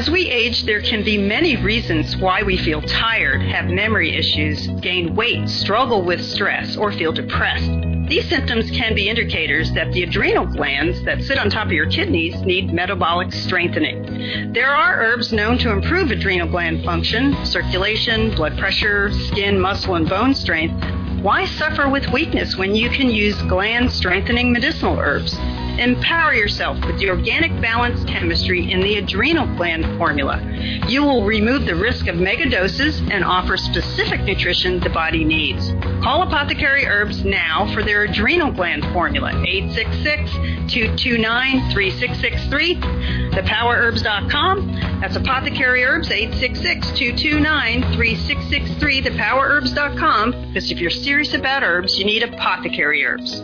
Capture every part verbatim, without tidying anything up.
As we age, there can be many reasons why we feel tired, have memory issues, gain weight, struggle with stress, or feel depressed. These symptoms can be indicators that the adrenal glands that sit on top of your kidneys need metabolic strengthening. There are herbs known to improve adrenal gland function, circulation, blood pressure, skin, muscle, and bone strength. Why suffer with weakness when you can use gland-strengthening medicinal herbs? Empower yourself with the organic balanced chemistry in the adrenal gland formula. You will remove the risk of mega doses and offer specific nutrition the body needs. Call Apothecary Herbs now for their adrenal gland formula, eight six six, two two nine, three six six three, the power herbs dot com. That's Apothecary Herbs, eight six six, two two nine, three six six three, the power herbs dot com. Because if you're serious about herbs, you need Apothecary Herbs.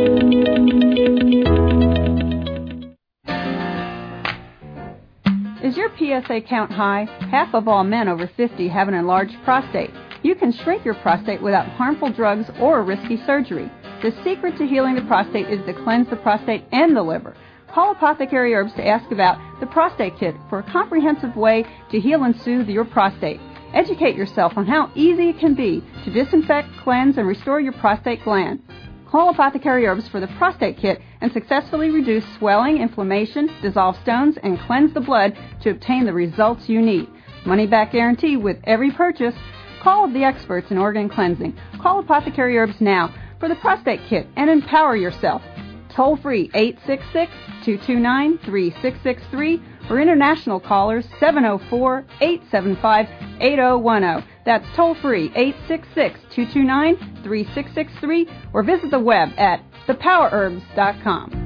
Is your P S A count high? Half of all men over fifty have an enlarged prostate. You can shrink your prostate without harmful drugs or risky surgery. The secret to healing the prostate is to cleanse the prostate and the liver. Call Apothecary Herbs to ask about the Prostate Kit for a comprehensive way to heal and soothe your prostate. Educate yourself on how easy it can be to disinfect, cleanse, and restore your prostate gland. Call Apothecary Herbs for the Prostate Kit and successfully reduce swelling, inflammation, dissolve stones, and cleanse the blood to obtain the results you need. Money back guarantee with every purchase. Call the experts in organ cleansing. Call Apothecary Herbs now for the Prostate Kit and empower yourself. Toll free eight six six, two two nine, three six six three or international callers seven oh four, eight seven five, eight oh one oh. That's toll free eight six six, two two nine, three six six three or visit the web at the power herbs dot com.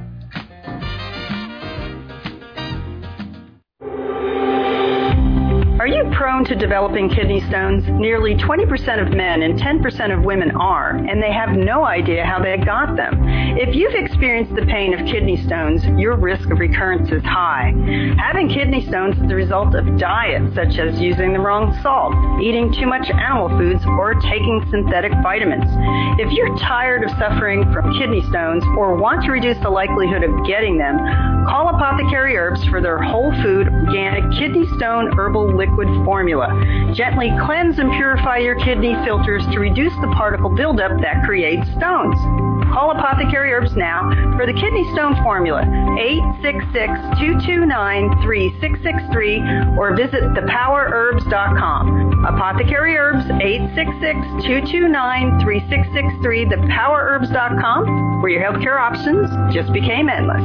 Are you prone to developing kidney stones? Nearly twenty percent of men and ten percent of women are, and they have no idea how they got them. If you've experienced the pain of kidney stones, your risk of recurrence is high. Having kidney stones is the result of diet, such as using the wrong salt, eating too much animal foods, or taking synthetic vitamins. If you're tired of suffering from kidney stones or want to reduce the likelihood of getting them, call Apothecary Herbs for their whole food, organic kidney stone herbal liquid formula. Gently cleanse and purify your kidney filters to reduce the particle buildup that creates stones. Call Apothecary Herbs now for the kidney stone formula, eight six six, two two nine, three six six three or visit the power herbs dot com. Apothecary Herbs, eight six six, two two nine, three six six three, the power herbs dot com, where your healthcare options just became endless.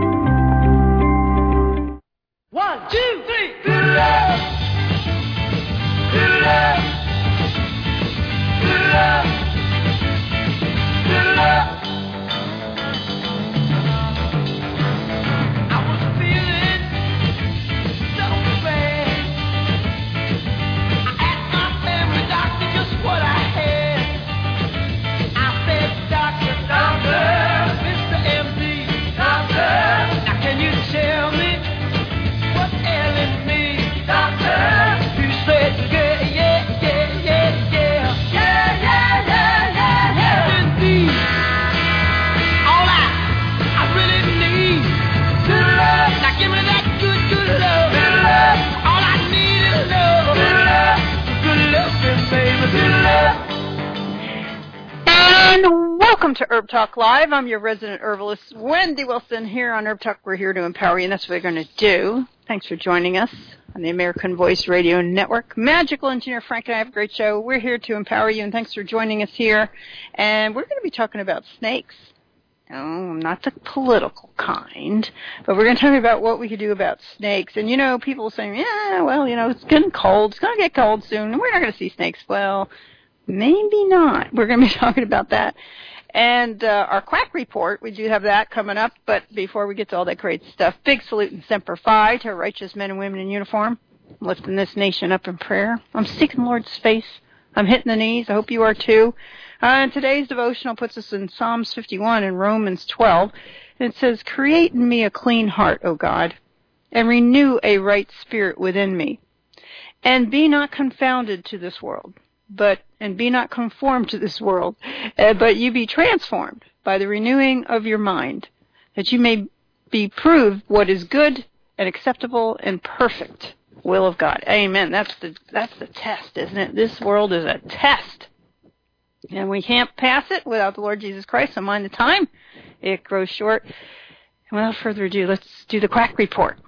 One, two, three. Good love. Good love. Good love. Good love. I was feeling so bad. I asked my family doctor just what I had. I said, Doctor, Doctor, Mister M D, Doctor, now can you tell me what's ailing me, Doctor? You said, yeah, yeah, yeah, yeah, yeah, yeah, yeah, yeah, yeah, yeah. Indeed, all I, I really need, good love. Now give me that good, good love, good love. All I need is love, good love, good love, baby, good love. And welcome to Herb Talk Live. I'm your resident herbalist, Wendy Wilson, here on Herb Talk. We're here to empower you, and that's what we're going to do. Thanks for joining us on the American Voice Radio Network. Magical Engineer Frank and I have a great show. We're here to empower you, and thanks for joining us here. And we're going to be talking about snakes. Oh, not the political kind, but we're going to talk about what we could do about snakes. And, you know, people saying, yeah, well, you know, it's getting cold. It's going to get cold soon, and we're not going to see snakes. Well, maybe not. We're going to be talking about that. And uh, our quack report, we do have that coming up. But before we get to all that great stuff, big salute and semper fi to righteous men and women in uniform, lifting this nation up in prayer. I'm seeking the Lord's face. I'm hitting the knees. I hope you are too. Uh, and today's devotional puts us in Psalms fifty-one and Romans twelve. And it says, create in me a clean heart, O God, and renew a right spirit within me. And be not confounded to this world. But and be not conformed to this world, uh, but you be transformed by the renewing of your mind, that you may be proved what is good and acceptable and perfect will of God. Amen. That's the that's the test, isn't it? This world is a test. And we can't pass it without the Lord Jesus Christ. So mind the time. It grows short. And without further ado, let's do the quack report.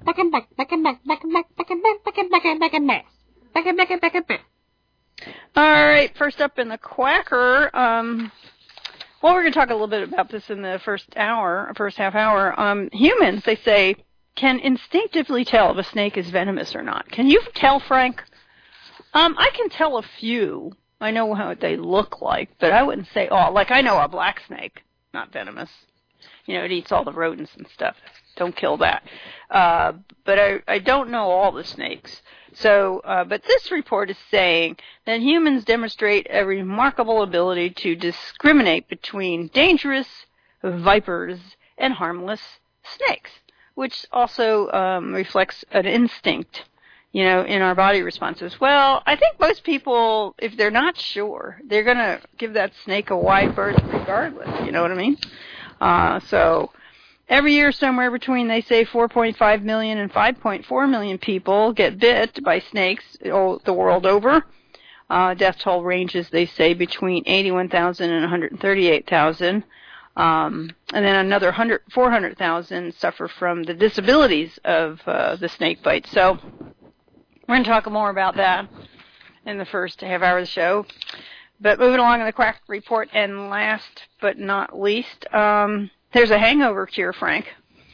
All right, first up in the quacker, um, well, we're going to talk a little bit about this in the first hour, first half hour. Um, humans, they say, can instinctively tell if a snake is venomous or not. Can you tell, Frank? Um, I can tell a few. I know how they look like, but I wouldn't say, oh, like I know a black snake, not venomous. You know, it eats all the rodents and stuff. Don't kill that. Uh, but I, I don't know all the snakes. So, uh, but this report is saying that humans demonstrate a remarkable ability to discriminate between dangerous vipers and harmless snakes, which also um, reflects an instinct, you know, in our body responses. Well, I think most people, if they're not sure, they're going to give that snake a wide berth regardless, you know what I mean? Uh, so every year somewhere between, they say, four point five million and five point four million people get bit by snakes all, the world over. Uh, death toll ranges, they say, between eighty-one thousand and one hundred thirty-eight thousand. Um, and then another one hundred, four hundred thousand suffer from the disabilities of uh, the snake bite. So we're going to talk more about that in the first half hour of the show. But moving along in the quack report, and last but not least, um, there's a hangover cure, Frank.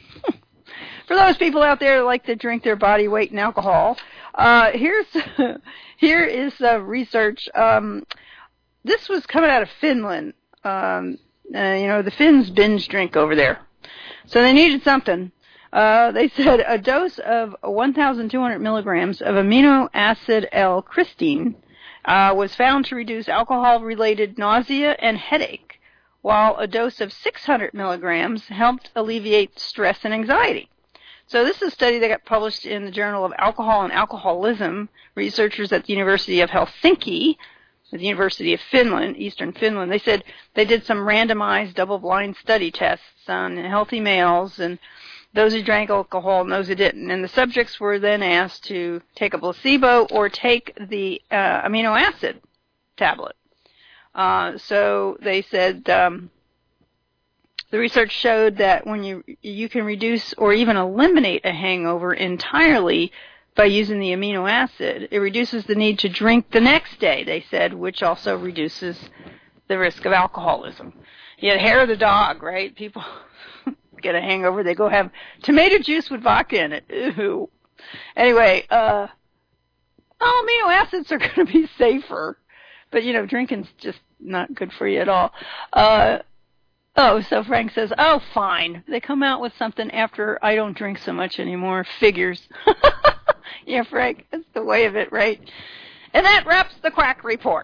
For those people out there that like to drink their body weight in alcohol, uh, here's here is uh, research. Um, this was coming out of Finland. Um, uh, you know, the Finns binge drink over there. So they needed something. Uh, they said a dose of one thousand two hundred milligrams of amino acid L-crystine uh, was found to reduce alcohol-related nausea and headache, while a dose of six hundred milligrams helped alleviate stress and anxiety. So this is a study that got published in the Journal of Alcohol and Alcoholism. Researchers at the University of Helsinki, the University of Finland, Eastern Finland, they said they did some randomized double-blind study tests on healthy males and those who drank alcohol and those who didn't. And the subjects were then asked to take a placebo or take the uh, amino acid tablet. Uh, so they said um, the research showed that when you you can reduce or even eliminate a hangover entirely by using the amino acid, it reduces the need to drink the next day, they said, which also reduces the risk of alcoholism. You had hair of the dog, right? People get a hangover, they go have tomato juice with vodka in it. Ew. Anyway, uh, well, amino acids are going to be safer. But, you know, drinking's just not good for you at all. Uh, oh, so Frank says, oh, fine. They come out with something after I don't drink so much anymore. Figures. Yeah, Frank, that's the way of it, right? And that wraps the quack report.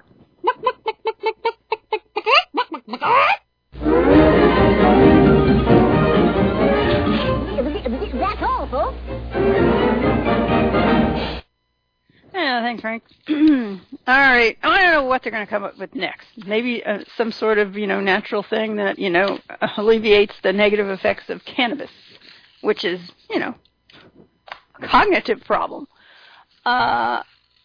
That's all, folks. Yeah, thanks, Frank. All right. I don't know what they're going to come up with next. Maybe uh, some sort of, you know, natural thing that, you know, alleviates the negative effects of cannabis, which is, you know, a cognitive problem. Uh,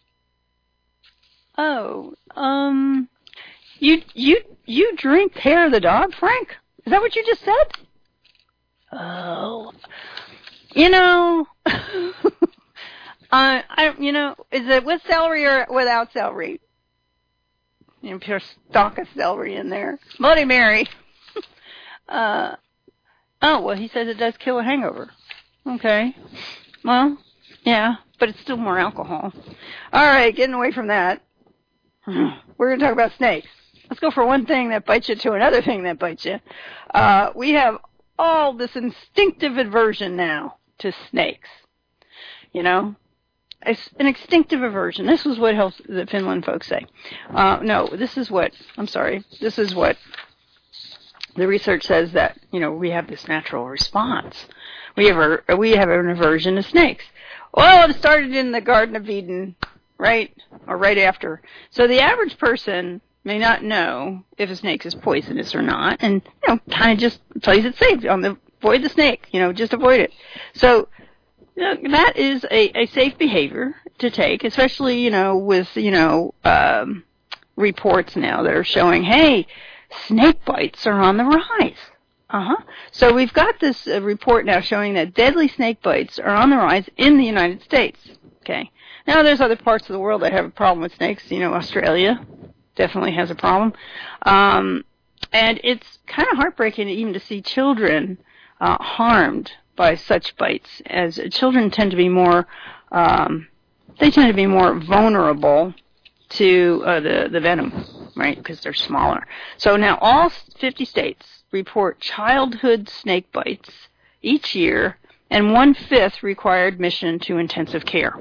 oh, um, you, you, you drink hair of the dog, Frank? Is that what you just said? Oh, you know, uh, I, you know, is it with celery or without celery? You know, pure stalk of celery in there. Bloody Mary. uh, oh, well, he says it does kill a hangover. Okay. Well, yeah, but it's still more alcohol. All right, getting away from that. We're going to talk about snakes. Let's go from one thing that bites you to another thing that bites you. Uh, we have all this instinctive aversion now to snakes. You know? It's an instinctive aversion. This is what health, the Finland folks say. Uh, no, this is what, I'm sorry, this is what the research says that, you know, we have this natural response. We have a, we have an aversion to snakes. Well, it started in the Garden of Eden, right? Or right after. So the average person may not know if a snake is poisonous or not, and, you know, kind of just plays it safe. On the, avoid the snake, you know, just avoid it. So that is a, a safe behavior to take, especially, you know, with, you know, um, reports now that are showing, hey, snake bites are on the rise. Uh-huh. So we've got this uh, report now showing that deadly snake bites are on the rise in the United States. Okay. Now there's other parts of the world that have a problem with snakes. You know, Australia definitely has a problem. Um, and it's kind of heartbreaking even to see children uh, harmed by such bites, as children tend to be more, um, they tend to be more vulnerable to uh, the, the venom, right, because they're smaller. So now all fifty states report childhood snake bites each year, and one-fifth require admission to intensive care.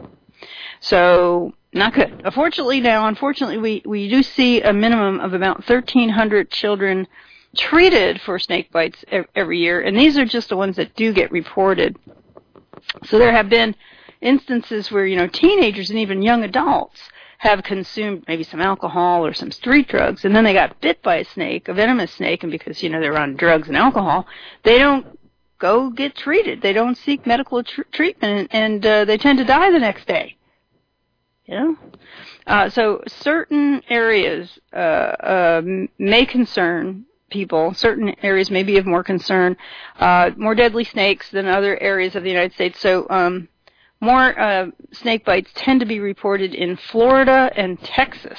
So not good. Unfortunately now, unfortunately, we, we do see a minimum of about thirteen hundred children treated for snake bites every year, and these are just the ones that do get reported. So there have been instances where, you know, teenagers and even young adults have consumed maybe some alcohol or some street drugs, and then they got bit by a snake, a venomous snake, and because, you know, they're on drugs and alcohol, they don't go get treated. They don't seek medical tr- treatment, and uh, they tend to die the next day. You know? Uh, so certain areas uh, uh, may concern people. Certain areas may be of more concern, uh, more deadly snakes than other areas of the United States. So um, more uh, snake bites tend to be reported in Florida and Texas.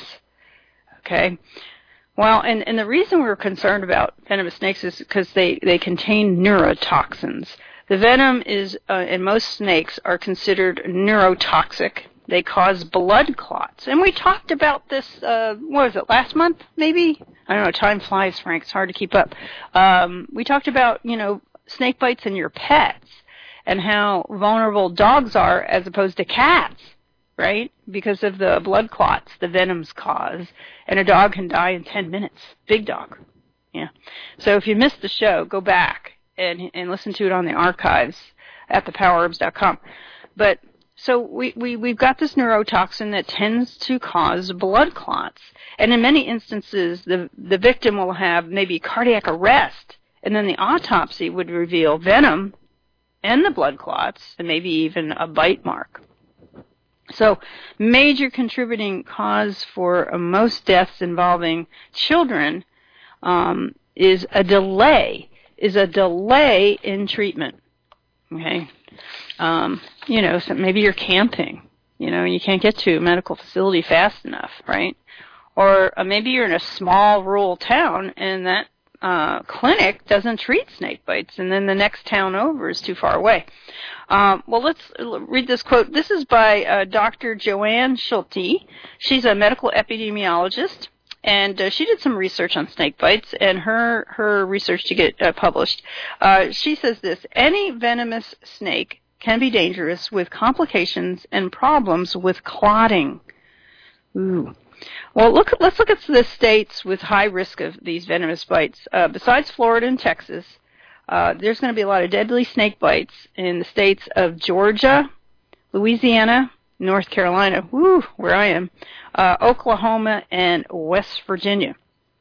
Okay. Well, and, and the reason we're concerned about venomous snakes is because they, they contain neurotoxins. The venom is, uh, in most snakes, are considered neurotoxic. They cause blood clots. And we talked about this, uh, what was it, last month, maybe? I don't know, time flies, Frank. It's hard to keep up. Um, we talked about, you know, snake bites in your pets and how vulnerable dogs are as opposed to cats, right? Because of the blood clots the venoms cause. And a dog can die in ten minutes. Big dog. Yeah. So if you missed the show, go back and, and listen to it on the archives at the power herbs dot com. But So we, we, we've got this neurotoxin that tends to cause blood clots. And in many instances, the, the victim will have maybe cardiac arrest, and then the autopsy would reveal venom and the blood clots, and maybe even a bite mark. So major contributing cause for uh, most deaths involving children um, is a delay, is a delay in treatment. Okay? Um, you know, so maybe you're camping, you know, and you can't get to a medical facility fast enough, right? Or uh, maybe you're in a small rural town and that uh, clinic doesn't treat snake bites, and then the next town over is too far away. Um, well, let's read this quote. This is by uh, Doctor Joanne Schulte. She's a medical epidemiologist. And uh, she did some research on snake bites, and her, her research to get uh, published. Uh, she says this: any venomous snake can be dangerous with complications and problems with clotting. Ooh. Well, look. Let's look at the states with high risk of these venomous bites. Uh, besides Florida and Texas, uh, there's going to be a lot of deadly snake bites in the states of Georgia, Louisiana, North Carolina, woo, where I am, uh, Oklahoma, and West Virginia.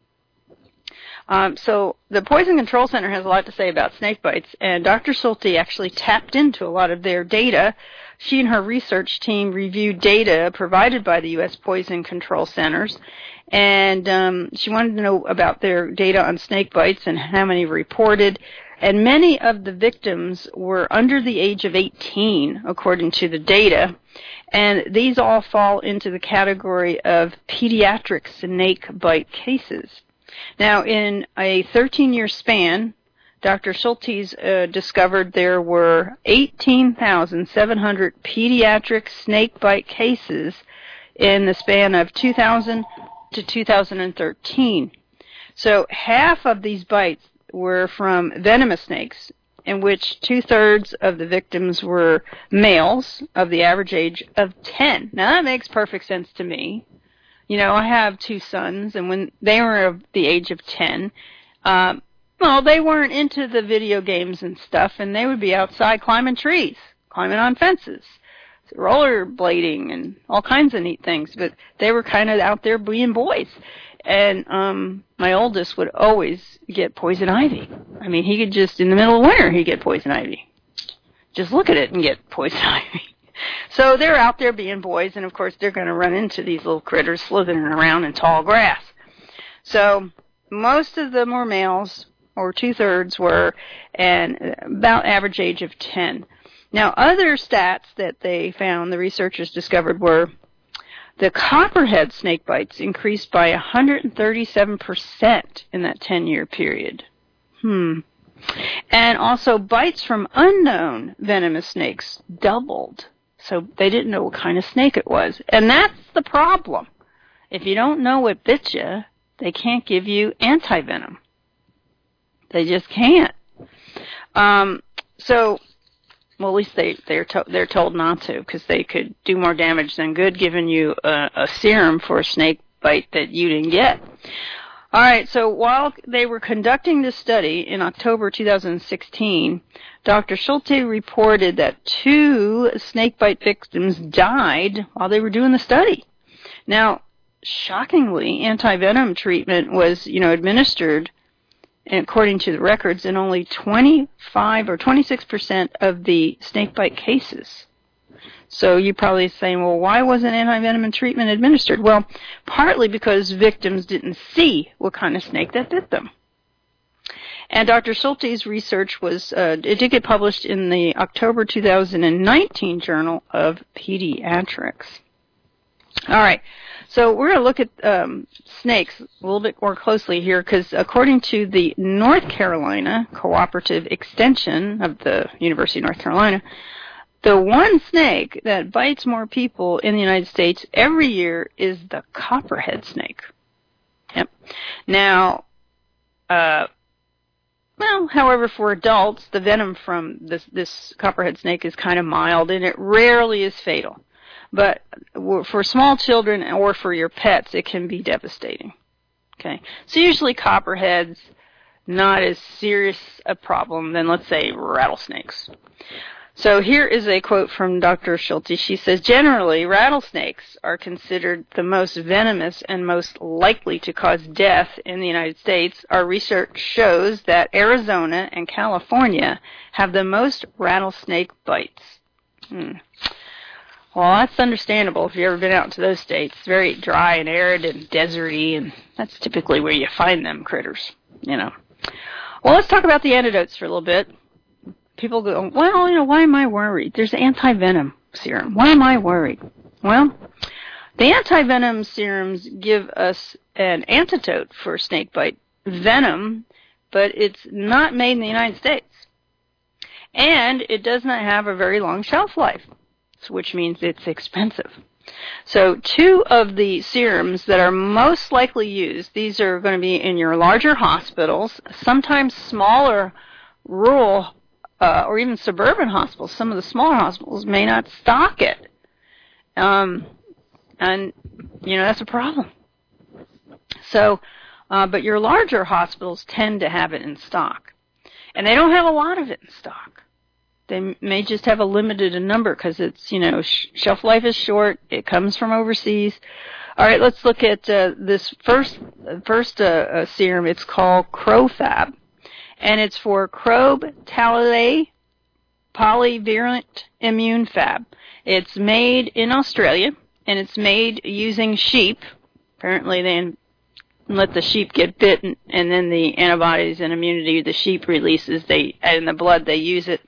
Um, so the Poison Control Center has a lot to say about snake bites, and Doctor Schulte actually tapped into a lot of their data. She and her research team reviewed data provided by the U S Poison Control Centers, and um, she wanted to know about their data on snake bites and how many reported. And many of the victims were under the age of eighteen, according to the data. And these all fall into the category of pediatric snake bite cases. Now, in a thirteen-year span, Doctor Schultes uh, discovered there were eighteen thousand seven hundred pediatric snake bite cases in the span of two thousand to two thousand thirteen. So half of these bites were from venomous snakes, in which two-thirds of the victims were males of the average age of ten. Now, that makes perfect sense to me. You know, I have two sons, and when they were of the age of ten, um, well, they weren't into the video games and stuff, and they would be outside climbing trees, climbing on fences, rollerblading, and all kinds of neat things, but they were kind of out there being boys. And um my oldest would always get poison ivy. I mean, he could just, in the middle of winter, he'd get poison ivy. just look at it and get poison ivy. So they're out there being boys, and of course they're going to run into these little critters slithering around in tall grass. So most of them were males, or two-thirds were, and about average age of ten. Now, other stats that they found, the researchers discovered, were the copperhead snake bites increased by one hundred thirty-seven percent in that ten-year period. Hmm. And also bites from unknown venomous snakes doubled. So they didn't know what kind of snake it was. And that's the problem. If you don't know what bit you, they can't give you antivenom. They just can't. Um, so, well, at least they, they're, to, they're told not to, because they could do more damage than good giving you a, a serum for a snake bite that you didn't get. All right, so while they were conducting this study in October two thousand sixteen, Doctor Schulte reported that two snakebite victims died while they were doing the study. Now, shockingly, antivenom treatment was, you know, administered, according to the records, in only twenty-five or twenty-six percent of the snakebite cases. So you're probably saying, well, why wasn't antivenom treatment administered? Well, partly because victims didn't see what kind of snake that bit them. And Doctor Schulte's research was, uh, it did get published in the October two thousand nineteen Journal of Pediatrics. All right, so we're going to look at um, snakes a little bit more closely here, because according to the North Carolina Cooperative Extension of the University of North Carolina, the one snake that bites more people in the United States every year is the copperhead snake. Yep. Now, uh, well, however, for adults, the venom from this, this copperhead snake is kind of mild, and it rarely is fatal. But for small children or for your pets, it can be devastating. Okay. So usually copperheads, not as serious a problem than, let's say, rattlesnakes. So here is a quote from Doctor Schulte. She says, generally, rattlesnakes are considered the most venomous and most likely to cause death in the United States. Our research shows that Arizona and California have the most rattlesnake bites. Hmm. Well, that's understandable if you've ever been out to those states. It's very dry and arid and deserty, and that's typically where you find them critters, you know. Well, let's talk about the antidotes for a little bit. People go, well, you know, why am I worried? There's antivenom serum. Why am I worried? Well, the antivenom serums give us an antidote for snakebite venom, but it's not made in the United States. And it does not have a very long shelf life, which means it's expensive. So two of the serums that are most likely used, these are going to be in your larger hospitals, sometimes smaller rural Uh, or even suburban hospitals. Some of the smaller hospitals may not stock it. Um, and, you know, that's a problem. So, uh, but your larger hospitals tend to have it in stock. And they don't have a lot of it in stock. They may just have a limited number because it's, you know, sh- shelf life is short. It comes from overseas. All right, let's look at uh, this first, first uh, uh, serum. It's called Crofab. And it's for Crobe Talay Polyvirulent Immune Fab. It's made in Australia, and it's made using sheep. Apparently they let the sheep get bitten, and then the antibodies and immunity the sheep releases, they in the blood, they use it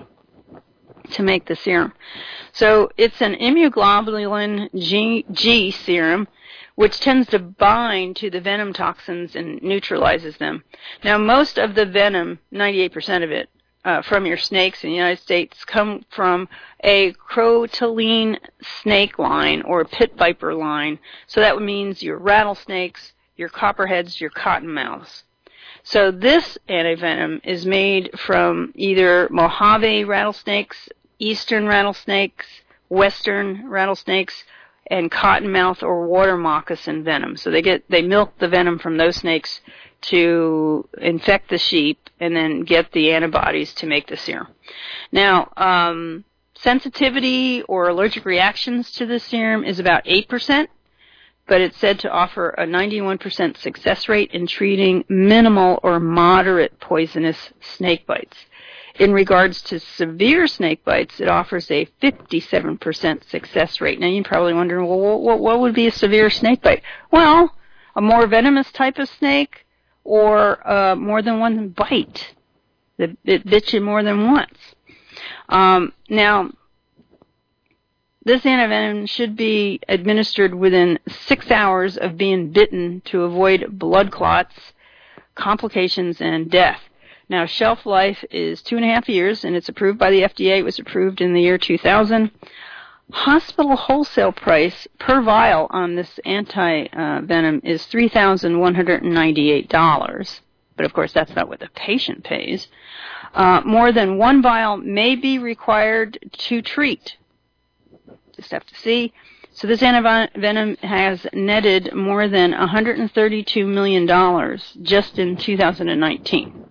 to make the serum. So it's an immunoglobulin G, G serum, which tends to bind to the venom toxins and neutralizes them. Now, most of the venom, ninety-eight percent of it, uh, from your snakes in the United States come from a crotaline snake line or pit viper line. So that means your rattlesnakes, your copperheads, your cottonmouths. So this antivenom is made from either Mojave rattlesnakes, eastern rattlesnakes, western rattlesnakes, and cottonmouth or water moccasin venom. So they get they milk the venom from those snakes to infect the sheep and then get the antibodies to make the serum. Now, um, sensitivity or allergic reactions to the serum is about eight percent, but it's said to offer a ninety-one percent success rate in treating minimal or moderate poisonous snake bites. In regards to severe snake bites, it offers a fifty-seven percent success rate. Now, you're probably wondering, well, what, what would be a severe snake bite? Well, a more venomous type of snake or uh, more than one bite that it bit you more than once. Um, now, this antivenom should be administered within six hours of being bitten to avoid blood clots, complications, and death. Now, shelf life is two and a half years, and it's approved by the F D A. It was approved in the year two thousand. Hospital wholesale price per vial on this anti-venom is three thousand one hundred ninety-eight dollars. But, of course, that's not what the patient pays. Uh, more than one vial may be required to treat. Just have to see. So this antivenom has netted more than one hundred thirty-two million dollars just in two thousand nineteen.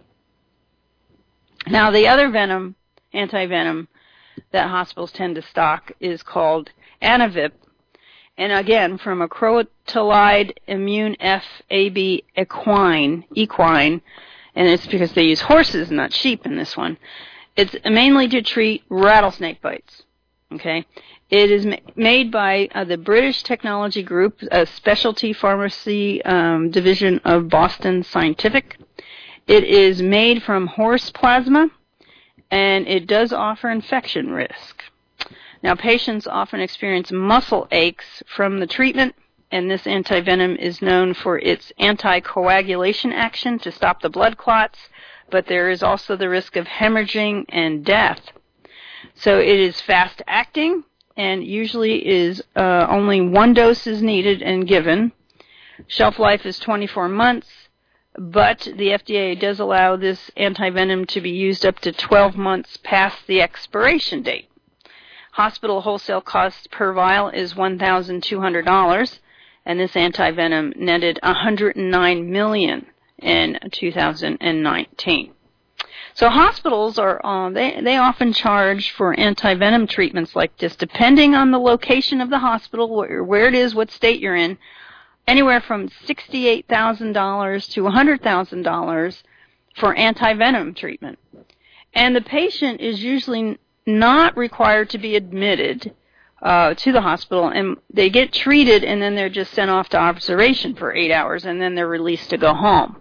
Now, the other venom, anti-venom, that hospitals tend to stock is called Anavip. And again, from acrotolide immune F A B equine, equine, and it's because they use horses, not sheep in this one. It's mainly to treat rattlesnake bites. Okay? It is ma- made by uh, the British Technology Group, a specialty pharmacy um, division of Boston Scientific. It is made from horse plasma, and it does offer infection risk. Now, patients often experience muscle aches from the treatment, and this antivenom is known for its anticoagulation action to stop the blood clots, but there is also the risk of hemorrhaging and death. So it is fast-acting, and usually is uh, only one dose is needed and given. Shelf life is twenty-four months. But the F D A does allow this antivenom to be used up to twelve months past the expiration date. Hospital wholesale cost per vial is one thousand two hundred dollars, and this antivenom netted one hundred nine million dollars in two thousand nineteen. So hospitals are uh, they they often charge for antivenom treatments like this, depending on the location of the hospital, where, where it is, what state you're in. Anywhere from sixty-eight thousand dollars to one hundred thousand dollars for antivenom treatment. And the patient is usually not required to be admitted uh, to the hospital, and they get treated, and then they're just sent off to observation for eight hours, and then they're released to go home.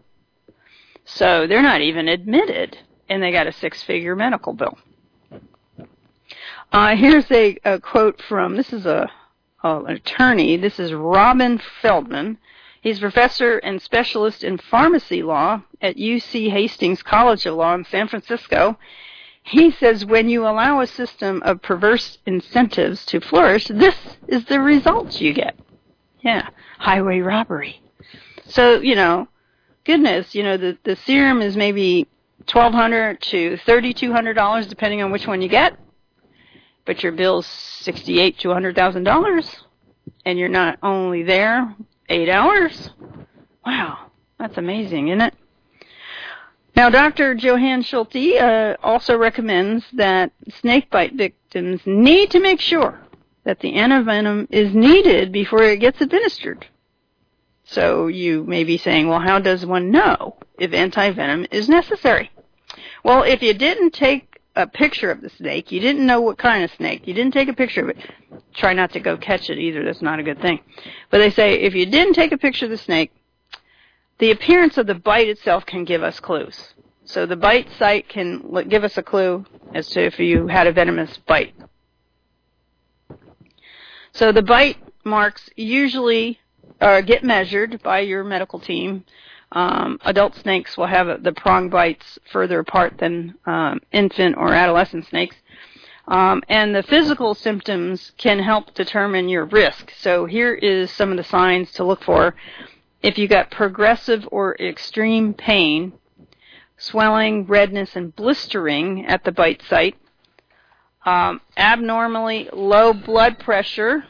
So they're not even admitted, and they got a six-figure medical bill. Uh, here's a, a quote from, this is a Uh, an attorney. This is Robin Feldman. He's professor and specialist in pharmacy law at U C Hastings College of Law in San Francisco. He says when you allow a system of perverse incentives to flourish, this is the results you get. Yeah, highway robbery. So, you know, goodness, you know, the, the serum is maybe twelve hundred dollars to thirty-two hundred dollars depending on which one you get. But your bill's sixty-eight to one hundred thousand dollars, and you're not only there eight hours. Wow, that's amazing, isn't it? Now, Doctor Johann Schulte uh, also recommends that snakebite victims need to make sure that the antivenom is needed before it gets administered. So you may be saying, well, how does one know if antivenom is necessary? Well, if you didn't take a picture of the snake, you didn't know what kind of snake, you didn't take a picture of it, try not to go catch it either, that's not a good thing. But they say if you didn't take a picture of the snake, the appearance of the bite itself can give us clues. So the bite site can give us a clue as to if you had a venomous bite. So the bite marks usually uh, get measured by your medical team. Um, adult snakes will have the prong bites further apart than um, infant or adolescent snakes. Um, and the physical symptoms can help determine your risk. So here is some of the signs to look for. If you got progressive or extreme pain, swelling, redness, and blistering at the bite site, um, abnormally low blood pressure,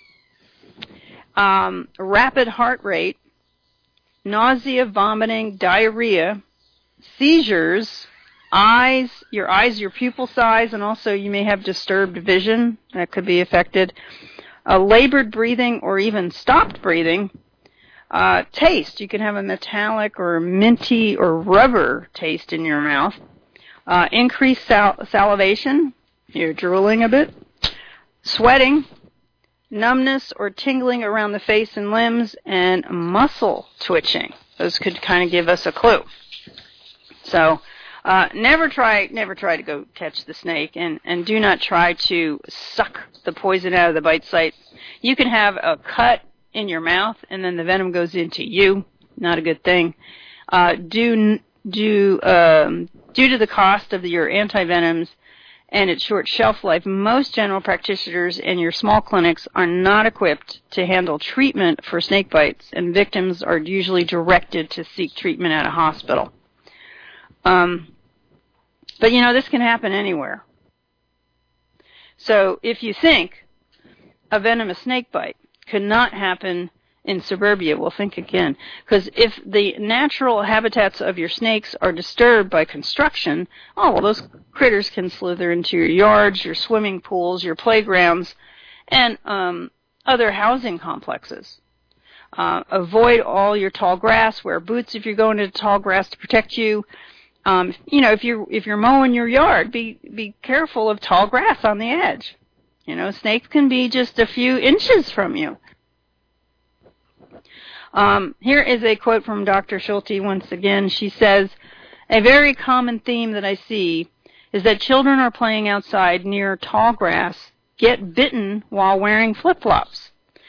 um, rapid heart rate, nausea, vomiting, diarrhea, seizures, eyes, your eyes, your pupil size, and also you may have disturbed vision that could be affected, uh, labored breathing or even stopped breathing, uh, taste. You can have a metallic or minty or rubber taste in your mouth, Uh, increased sal- salivation, you're drooling a bit, sweating, numbness or tingling around the face and limbs, and muscle twitching. Those could kind of give us a clue. So uh, never try never try to go catch the snake, and, and do not try to suck the poison out of the bite site. You can have a cut in your mouth, and then the venom goes into you. Not a good thing. Uh, due, due, um, due to the cost of the, your antivenoms and its short shelf life, most general practitioners in your small clinics are not equipped to handle treatment for snake bites, and victims are usually directed to seek treatment at a hospital. Um, but, you know, this can happen anywhere. So if you think a venomous snake bite could not happen in suburbia, well, think again. Because if the natural habitats of your snakes are disturbed by construction, oh, well, those critters can slither into your yards, your swimming pools, your playgrounds, and um, other housing complexes. Uh, avoid all your tall grass. Wear boots if you're going into tall grass to protect you. Um, you know, if you're if you're mowing your yard, be be careful of tall grass on the edge. You know, snakes can be just a few inches from you. Um, here is a quote from Doctor Schulte once again. She says, "A very common theme that I see is that children are playing outside near tall grass, get bitten while wearing flip-flops.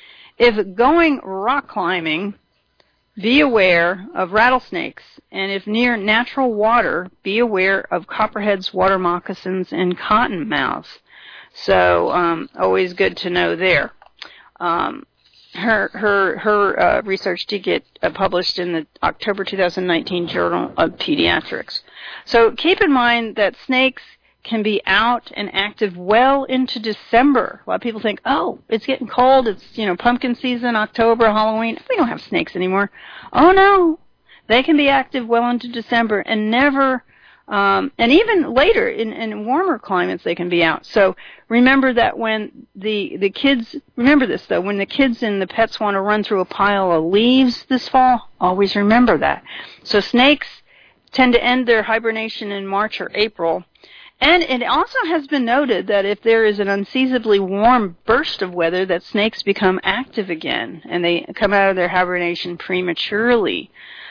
If going rock climbing, be aware of rattlesnakes, and if near natural water, be aware of copperheads, water moccasins, and cottonmouths." So, um, always good to know there. Um, her her her uh, research did get uh, published in the October two thousand nineteen Journal of Pediatrics. So keep in mind that snakes can be out and active well into December. A lot of people think, oh, it's getting cold, it's, you know, pumpkin season, October, Halloween. We don't have snakes anymore. Oh, no. They can be active well into December and never, um, and even later in, in warmer climates they can be out. So remember that when the, the kids, remember this though, when the kids and the pets want to run through a pile of leaves this fall, always remember that. So snakes tend to end their hibernation in March or April. And it also has been noted that if there is an unseasonably warm burst of weather, that snakes become active again, and they come out of their hibernation prematurely.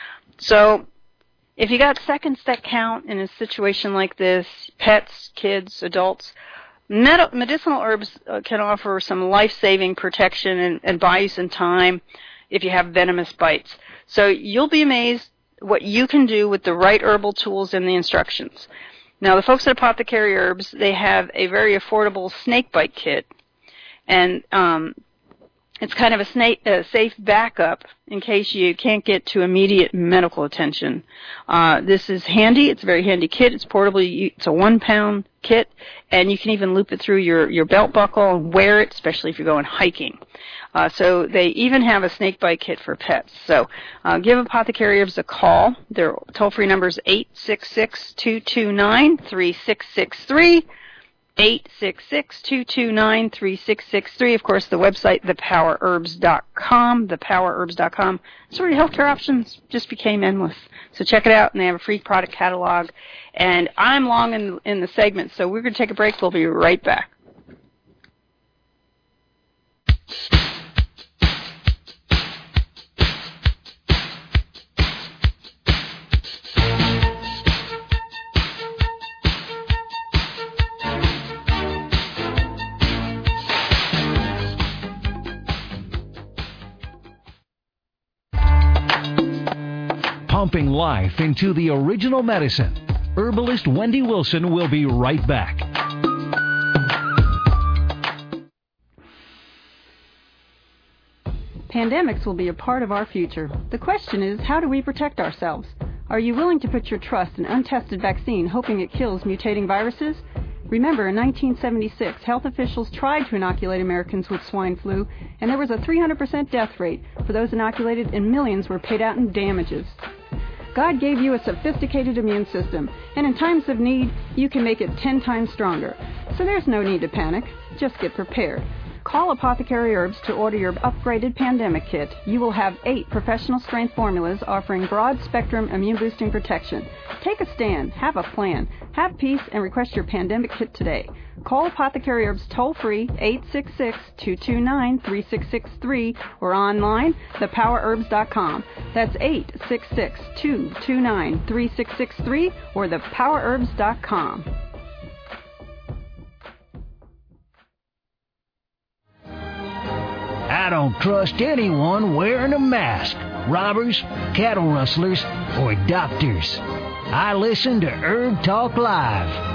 So if you got seconds that count in a situation like this, pets, kids, adults, med- medicinal herbs uh, can offer some life-saving protection and, and buy you some time if you have venomous bites. So you'll be amazed what you can do with the right herbal tools and the instructions. Now, the folks at Apothecary Herbs, they have a very affordable snake bite kit, and um, it's kind of a, snake, a safe backup in case you can't get to immediate medical attention. Uh, this is handy. It's a very handy kit. It's portable. It's a one-pound kit, and you can even loop it through your, your belt buckle and wear it, especially if you're going hiking. Uh, so they even have a snake bite kit for pets. So uh, give Apothecary Herbs a call. Their toll-free number is eight six six, two two nine, three six six three, eight six six, two two nine, three six six three. Of course, the website, the power herbs dot com, the power herbs dot com. Sort of healthcare options just became endless. So check it out, and they have a free product catalog. And I'm long in, in the segment, so we're going to take a break. We'll be right back. Pumping life into the original medicine. Herbalist Wendy Wilson will be right back. Pandemics will be a part of our future. The question is, how do we protect ourselves? Are you willing to put your trust in untested vaccine hoping it kills mutating viruses? Remember, in nineteen seventy-six, health officials tried to inoculate Americans with swine flu, and there was a three hundred percent death rate for those inoculated, and millions were paid out in damages. God gave you a sophisticated immune system, and in times of need, you can make it ten times stronger. So there's no need to panic. Just get prepared. Call Apothecary Herbs to order your upgraded pandemic kit. You will have eight professional-strength formulas offering broad-spectrum immune-boosting protection. Take a stand. Have a plan. Have peace and request your pandemic kit today. Call Apothecary Herbs toll-free eight six six, two two nine, three six six three or online, the power herbs dot com. That's eight six six, two two nine, three six six three or the power herbs dot com. I don't trust anyone wearing a mask. Robbers, cattle rustlers, or doctors. I listen to Herb Talk Live.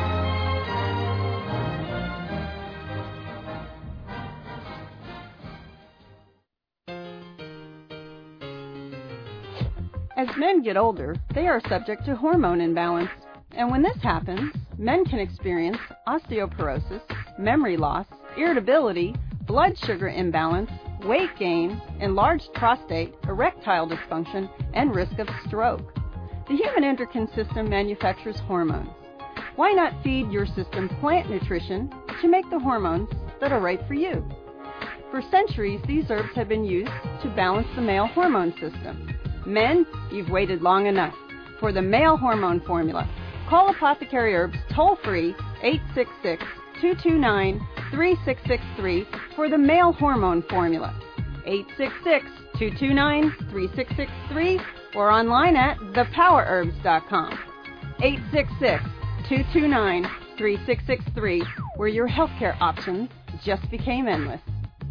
As men get older, they are subject to hormone imbalance. And when this happens, men can experience osteoporosis, memory loss, irritability, blood sugar imbalance, weight gain, enlarged prostate, erectile dysfunction, and risk of stroke. The human endocrine system manufactures hormones. Why not feed your system plant nutrition to make the hormones that are right for you? For centuries, these herbs have been used to balance the male hormone system. Men, you've waited long enough for the male hormone formula. Call Apothecary Herbs toll-free eight six six, two two nine, three six six three for the male hormone formula. eight six six, two two nine, three six six three or online at the power herbs dot com. eight six six, two two nine, three six six three, where your healthcare options just became endless.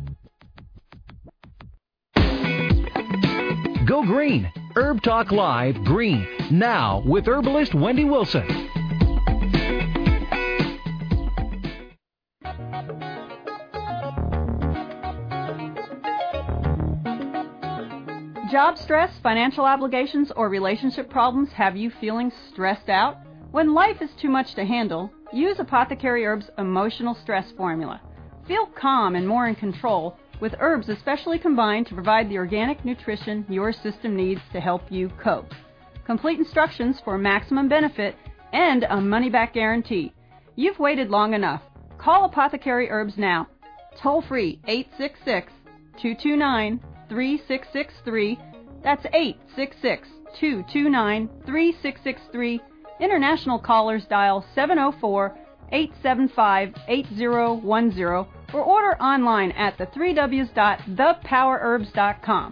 Go green. Herb Talk Live Green. Now with herbalist Wendy Wilson. Job stress, financial obligations, or relationship problems have you feeling stressed out? When life is too much to handle, use Apothecary Herbs' emotional stress formula. Feel calm and more in control with herbs especially combined to provide the organic nutrition your system needs to help you cope. Complete instructions for maximum benefit and a money-back guarantee. You've waited long enough. Call Apothecary Herbs now. Toll-free eight six six, two two nine, three six six three. That's eight six six, two two nine, three six six three. International callers dial seven oh four, eight seven five, eight oh one oh or order online at the three w's dot the power herbs dot com.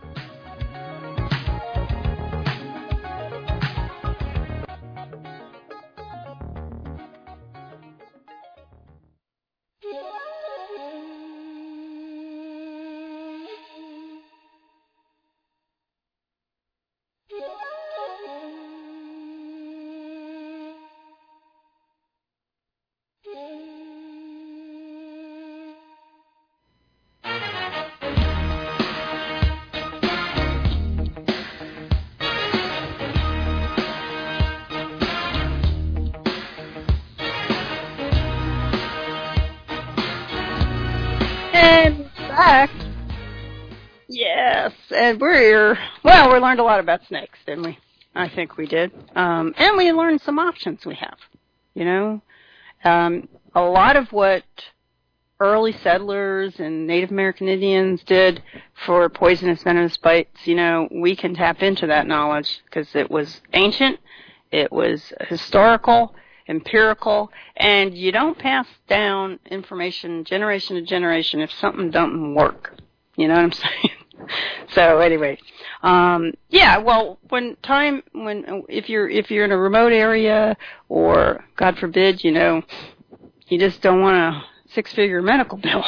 Yes, and we're here. Well, we learned a lot about snakes, didn't we? I think we did. Um, and we learned some options we have, you know. Um, a lot of what early settlers and Native American Indians did for poisonous venomous bites, you know, we can tap into that knowledge because it was ancient, it was historical, empirical, and you don't pass down information generation to generation if something doesn't work. You know what I'm saying? So anyway, um, yeah. Well, when time, when if you're if you're in a remote area, or God forbid, you know, you just don't want a six-figure medical bill,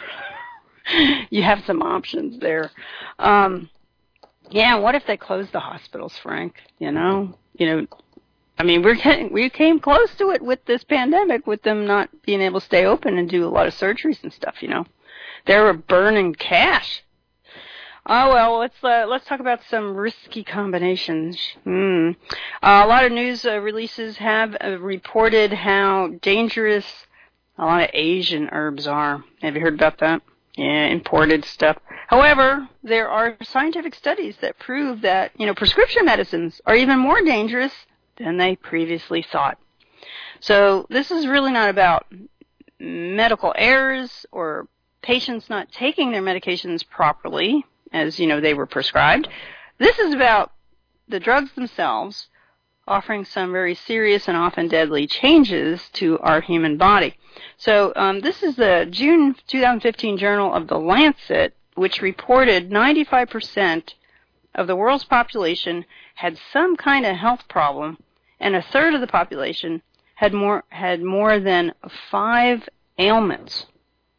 you have some options there. Um, yeah. What if they closed the hospitals, Frank? You know, you know. I mean, we're getting, we came close to it with this pandemic, with them not being able to stay open and do a lot of surgeries and stuff. You know, they were burning cash. Oh well, let's uh, let's talk about some risky combinations. Hmm. Uh, a lot of news uh, releases have uh, reported how dangerous a lot of Asian herbs are. Have you heard about that? Yeah, imported stuff. However, there are scientific studies that prove that, you know, prescription medicines are even more dangerous than they previously thought. So this is really not about medical errors or patients not taking their medications properly, as, you know, they were prescribed. This is about the drugs themselves offering some very serious and often deadly changes to our human body. So um, this is the June twenty fifteen Journal of The Lancet, which reported ninety-five percent of the world's population had some kind of health problem, and a third of the population had more had more than five ailments.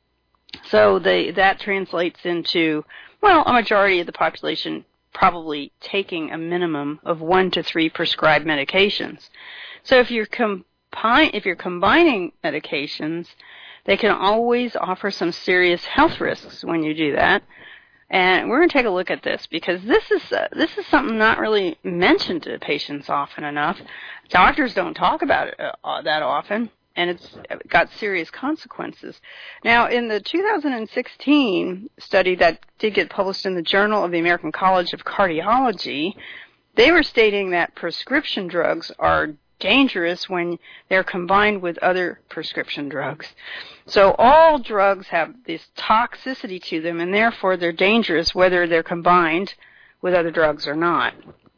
So they, that translates into, well, a majority of the population probably taking a minimum of one to three prescribed medications. So if you're combi- if you're combining medications, they can always offer some serious health risks when you do that. And we're going to take a look at this because this is uh, this is something not really mentioned to patients often enough. Doctors don't talk about it uh, that often, and it's got serious consequences. Now, in the two thousand sixteen study that did get published in the Journal of the American College of Cardiology, they were stating that prescription drugs are dangerous when they're combined with other prescription drugs. So all drugs have this toxicity to them, and therefore they're dangerous whether they're combined with other drugs or not.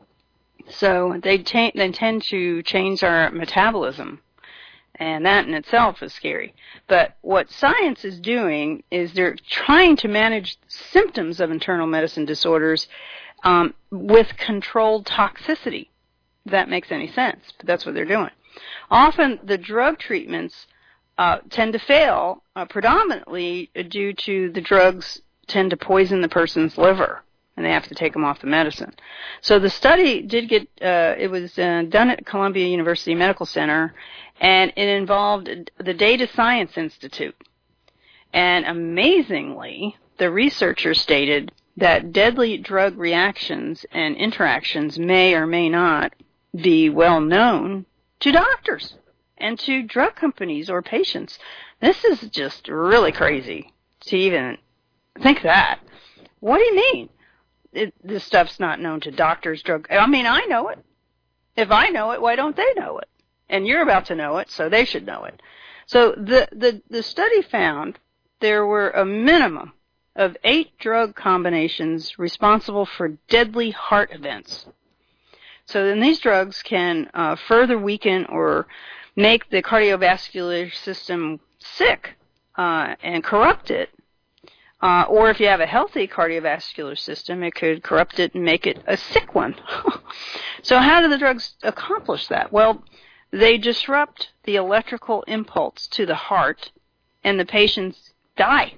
So they, ta- they tend to change our metabolism, and that in itself is scary. But what science is doing is they're trying to manage symptoms of internal medicine disorders um, with controlled toxicity. If that makes any sense, but that's what they're doing. Often the drug treatments uh, tend to fail uh, predominantly due to the drugs tend to poison the person's liver, and they have to take them off the medicine. So the study did get, uh, it was uh, done at Columbia University Medical Center, and it involved the Data Science Institute. And amazingly, the researchers stated that deadly drug reactions and interactions may or may not be well known to doctors and to drug companies or patients. This is just really crazy to even think that. What do you mean? It, this stuff's not known to doctors, drug. I mean, I know it. If I know it, why don't they know it? And you're about to know it, so they should know it. So the the, the study found there were a minimum of eight drug combinations responsible for deadly heart events. So then these drugs can uh, further weaken or make the cardiovascular system sick uh, and corrupt it. Uh, or if you have a healthy cardiovascular system, it could corrupt it and make it a sick one. So how do the drugs accomplish that? Well, they disrupt the electrical impulse to the heart, and the patients die.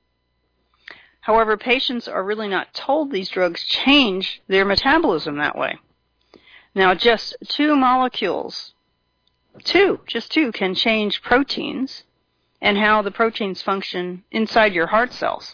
However, patients are really not told these drugs change their metabolism that way. Now, just two molecules, two, just two, can change proteins and how the proteins function inside your heart cells.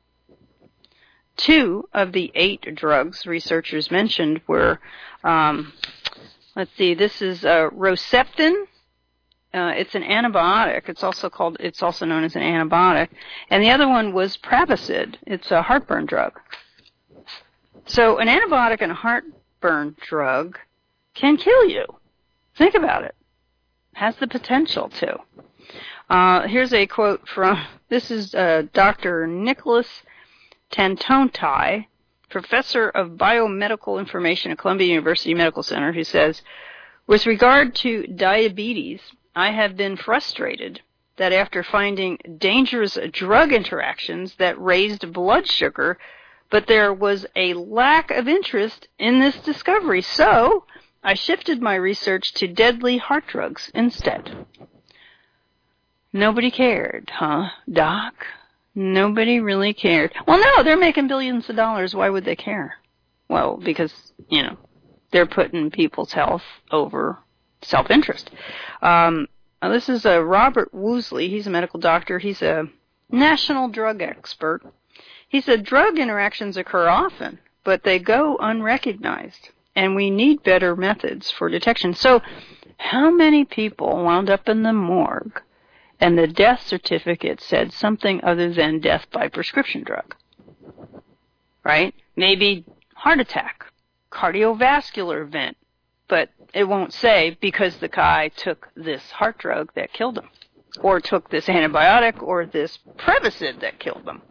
Two of the eight drugs researchers mentioned were, um, let's see, this is uh, Roceptin. Uh, it's an antibiotic. It's also called. It's also known as an antibiotic. And the other one was Prevacid. It's a heartburn drug. So an antibiotic and a heartburn drug can kill you. Think about it. Has the potential to. Uh, here's a quote from. This is uh, Doctor Nicholas Tantontai, professor of biomedical information at Columbia University Medical Center, who says, "With regard to diabetes, I have been frustrated that after finding dangerous drug interactions that raised blood sugar, but there was a lack of interest in this discovery. So I shifted my research to deadly heart drugs instead." Nobody cared, huh, Doc? Nobody really cared. Well, no, they're making billions of dollars. Why would they care? Well, because, you know, they're putting people's health over self-interest. Um, this is uh, Robert Woosley. He's a medical doctor. He's a national drug expert. He said drug interactions occur often, but they go unrecognized, and we need better methods for detection. So how many people wound up in the morgue and the death certificate said something other than death by prescription drug? Right? Maybe heart attack, cardiovascular event, but it won't say because the guy took this heart drug that killed him. or took this antibiotic or this Prevacid that killed them.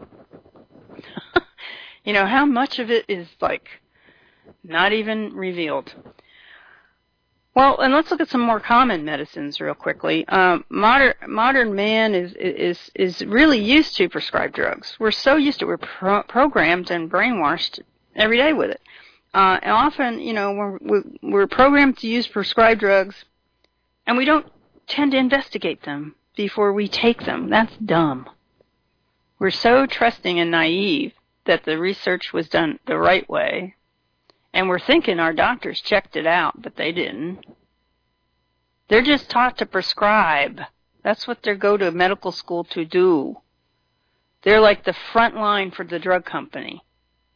You know, how much of it is, like, not even revealed? Well, and let's look at some more common medicines real quickly. Um, modern modern man is is is really used to prescribed drugs. We're so used to it. We're pro- programmed and brainwashed every day with it. Uh, and often, you know, we're, we're programmed to use prescribed drugs, and we don't tend to investigate them before we take them. That's dumb. We're so trusting and naive that the research was done the right way, and we're thinking our doctors checked it out, but they didn't. They're just taught to prescribe. That's what they go to medical school to do. They're like the front line for the drug company.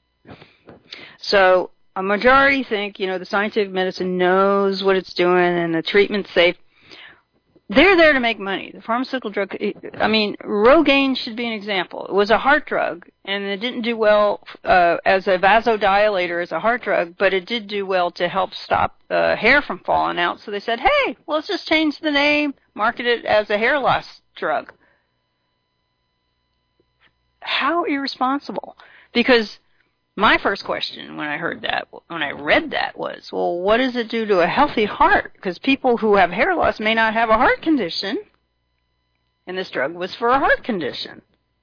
So a majority think, you know, the scientific medicine knows what it's doing and the treatment's safe. They're there to make money. The pharmaceutical drug, I mean, Rogaine should be an example. It was a heart drug, and it didn't do well uh, as a vasodilator as a heart drug, but it did do well to help stop uh, hair from falling out. So they said, hey, well, let's just change the name, market it as a hair loss drug. How irresponsible. Because my first question when I heard that, when I read that was, well, what does it do to a healthy heart? Because people who have hair loss may not have a heart condition, and this drug was for a heart condition.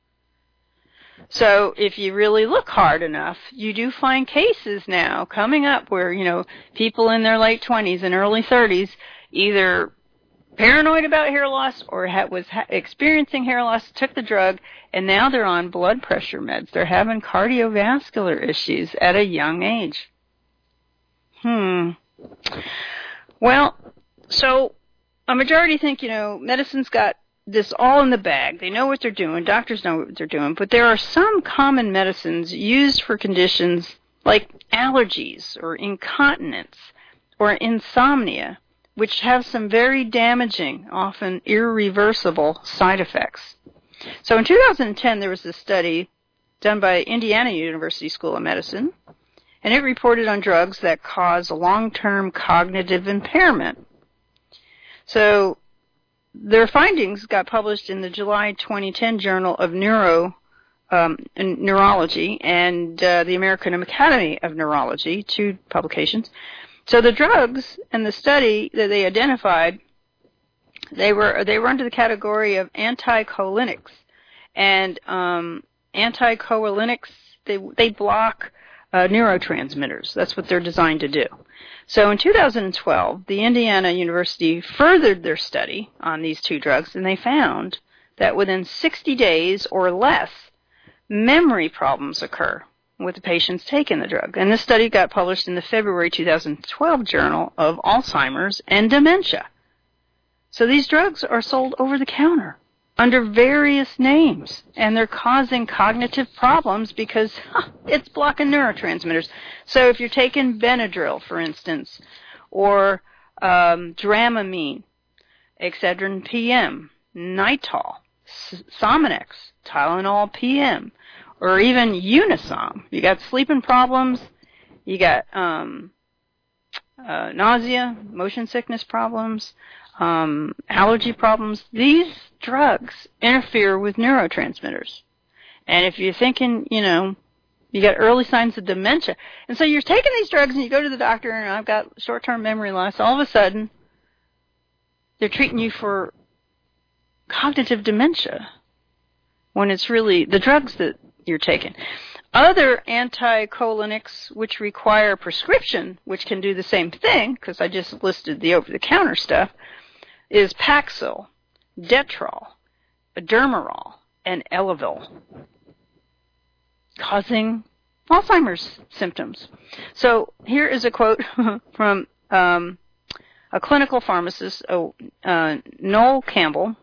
So if you really look hard enough, you do find cases now coming up where, you know, people in their late twenties and early thirties either paranoid about hair loss or ha- was ha- experiencing hair loss, took the drug, and now they're on blood pressure meds. They're having cardiovascular issues at a young age. Hmm. Well, so a majority think, you know, medicine's got this all in the bag. They know what they're doing. Doctors know what they're doing. But there are some common medicines used for conditions like allergies or incontinence or insomnia, which have some very damaging, often irreversible side effects. So in two thousand ten, there was a study done by Indiana University School of Medicine, and it reported on drugs that cause long-term cognitive impairment. So their findings got published in the July twenty ten Journal of Neuro um, Neurology and uh, the American Academy of Neurology, two publications. So the drugs and the study that they identified, they were they were under the category of anticholinergics, and um, anticholinergics they they block uh, neurotransmitters. That's what they're designed to do. So in two thousand twelve, the Indiana University furthered their study on these two drugs, and they found that within sixty days or less, memory problems occur with the patients taking the drug. And this study got published in the February two thousand twelve Journal of Alzheimer's and Dementia. So these drugs are sold over the counter under various names, and they're causing cognitive problems because huh, it's blocking neurotransmitters. So if you're taking Benadryl, for instance, or um, Dramamine, Excedrin P M, Nitol, Sominex, Tylenol P M, or even Unisom. You got sleeping problems, you got um, uh, nausea, motion sickness problems, um, allergy problems. These drugs interfere with neurotransmitters. And if you're thinking, you know, you got early signs of dementia, and so you're taking these drugs and you go to the doctor and I've got short-term memory loss, all of a sudden they're treating you for cognitive dementia when it's really the drugs that you're taking. Other anticholinergics which require prescription, which can do the same thing, because I just listed the over-the-counter stuff, is Paxil, Detrol, Dermarol, and Elavil, causing Alzheimer's symptoms. So here is a quote from um, a clinical pharmacist, oh, uh, Noel Campbell.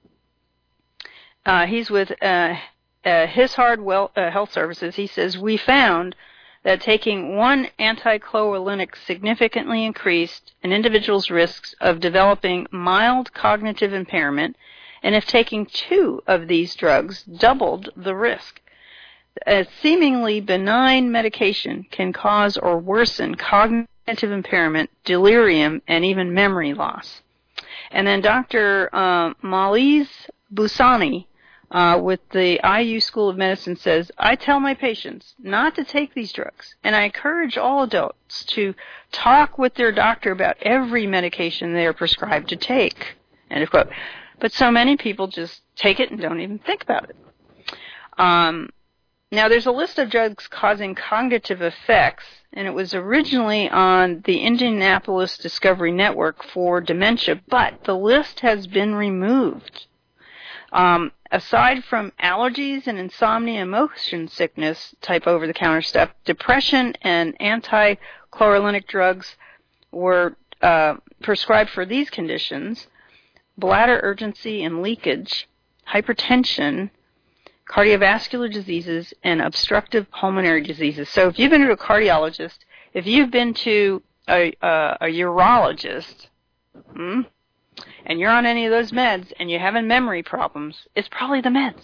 Uh, he's with uh, uh, Hishard well, uh, Health Services. He says, we found that taking one anticholinergic significantly increased an individual's risks of developing mild cognitive impairment, and if taking two of these drugs, doubled the risk. A seemingly benign medication can cause or worsen cognitive impairment, delirium, and even memory loss. And then Doctor Uh, Maliz Busani uh, with the I U School of Medicine says, I tell my patients not to take these drugs, and I encourage all adults to talk with their doctor about every medication they are prescribed to take. End of quote. But so many people just take it and don't even think about it. Um, now, there's a list of drugs causing cognitive effects, and it was originally on the Indianapolis Discovery Network for dementia, but the list has been removed. Um, aside from allergies and insomnia and motion sickness type over-the-counter stuff, depression and anti-chlorolinic drugs were uh, prescribed for these conditions: bladder urgency and leakage, hypertension, cardiovascular diseases, and obstructive pulmonary diseases. So if you've been to a cardiologist, if you've been to a, a, a urologist, hmm, and you're on any of those meds and you're having memory problems, it's probably the meds.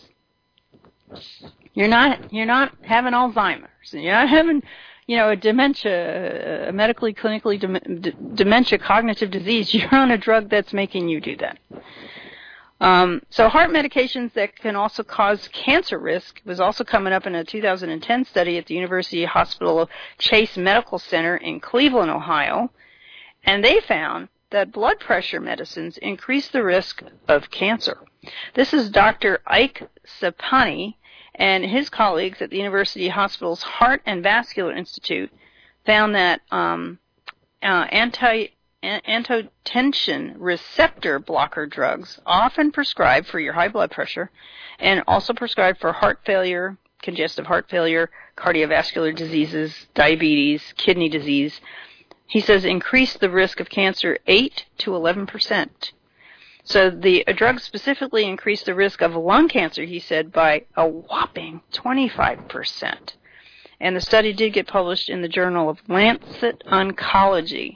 You're not you're not having Alzheimer's. You're not having, you know, a dementia, a medically, clinically d- dementia cognitive disease. You're on a drug that's making you do that. Um, so heart medications that can also cause cancer risk was also coming up in a two thousand ten study at the University Hospital Chase Medical Center in Cleveland, Ohio, and they found that blood pressure medicines increase the risk of cancer. This is Doctor Ike Sapani and his colleagues at the University Hospital's Heart and Vascular Institute found that um, uh, anti angiotensin receptor blocker drugs, often prescribed for your high blood pressure and also prescribed for heart failure, congestive heart failure, cardiovascular diseases, diabetes, kidney disease, he says increase the risk of cancer eight to eleven percent. So the drugs specifically increase the risk of lung cancer, he said, by a whopping twenty-five percent. And the study did get published in the Journal of Lancet Oncology.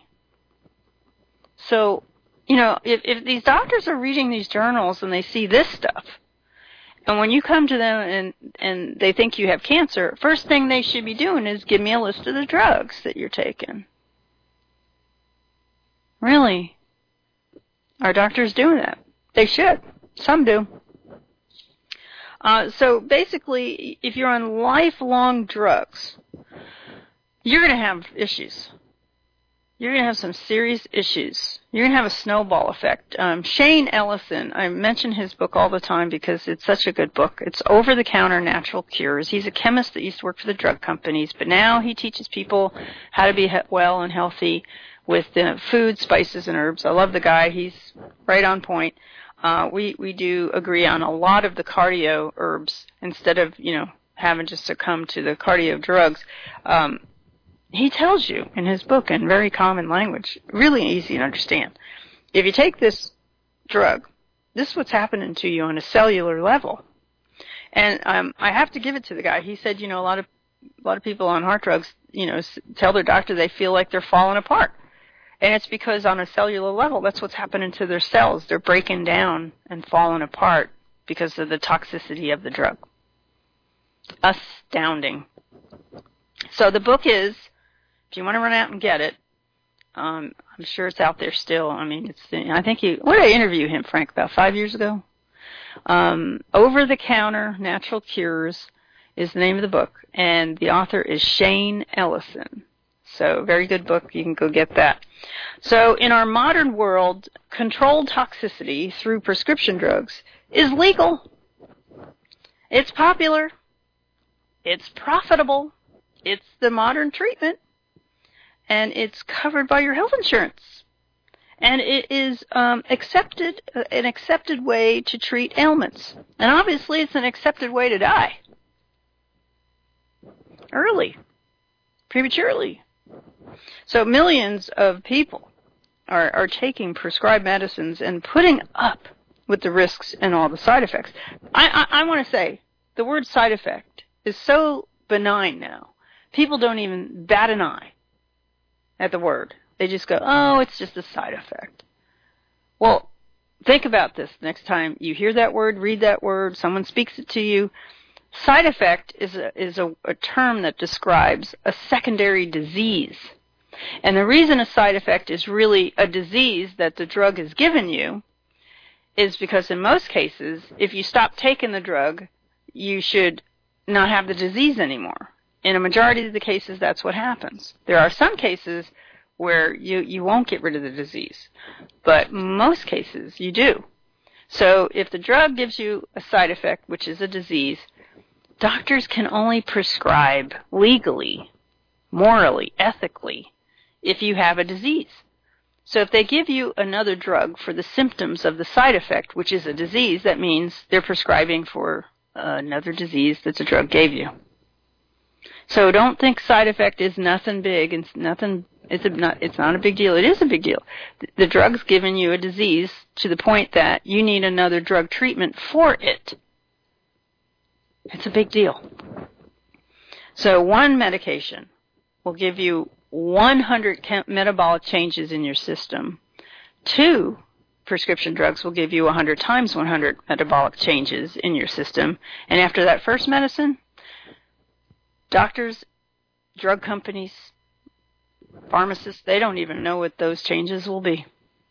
So, you know, if, if these doctors are reading these journals and they see this stuff, and when you come to them and, and they think you have cancer, first thing they should be doing is give me a list of the drugs that you're taking. Really? Are doctors doing that? They should. Some do. Uh, so basically, if you're on lifelong drugs, you're going to have issues. You're going to have some serious issues. You're going to have a snowball effect. Um, Shane Ellison, I mention his book all the time because it's such a good book. It's Over-the-Counter Natural Cures. He's a chemist that used to work for the drug companies, but now he teaches people how to be he- well and healthy with uh, food, spices, and herbs. I love the guy. He's right on point. Uh, we, we do agree on a lot of the cardio herbs instead of, you know, having to succumb to the cardio drugs. Um, he tells you in his book in very common language, really easy to understand. If you take this drug, this is what's happening to you on a cellular level. And um, I have to give it to the guy. He said, you know, a lot of a lot of people on heart drugs, you know, tell their doctor they feel like they're falling apart. And it's because on a cellular level, that's what's happening to their cells. They're breaking down and falling apart because of the toxicity of the drug. Astounding. So the book is, if you want to run out and get it, um, I'm sure it's out there still. I mean, it's. I think you, what did I interview him, Frank, about five years ago? Um, Over-the-Counter Natural Cures is the name of the book, and the author is Shane Ellison. So, very good book. You can go get that. So, in our modern world, controlled toxicity through prescription drugs is legal. It's popular. It's profitable. It's the modern treatment. And it's covered by your health insurance. And it is um, accepted, uh, an accepted way to treat ailments. And obviously, it's an accepted way to die. Early. Prematurely. So millions of people are, are taking prescribed medicines and putting up with the risks and all the side effects. I, I, I want to say the word side effect is so benign now. People don't even bat an eye at the word. They just go, oh, it's just a side effect. Well, think about this next time you hear that word, read that word, someone speaks it to you. Side effect is a, is a, a term that describes a secondary disease. And the reason a side effect is really a disease that the drug has given you is because in most cases, if you stop taking the drug, you should not have the disease anymore. In a majority of the cases, that's what happens. There are some cases where you, you won't get rid of the disease, but most cases you do. So if the drug gives you a side effect, which is a disease, doctors can only prescribe legally, morally, ethically, if you have a disease. So if they give you another drug for the symptoms of the side effect, which is a disease, that means they're prescribing for another disease that the drug gave you. So don't think side effect is nothing big. It's nothing. It's a, not. It's not a big deal. It is a big deal. The, the drug's given you a disease to the point that you need another drug treatment for it. It's a big deal. So one medication will give you one hundred metabolic changes in your system. Two prescription drugs will give you one hundred times one hundred metabolic changes in your system. And after that first medicine, doctors, drug companies, pharmacists, they don't even know what those changes will be.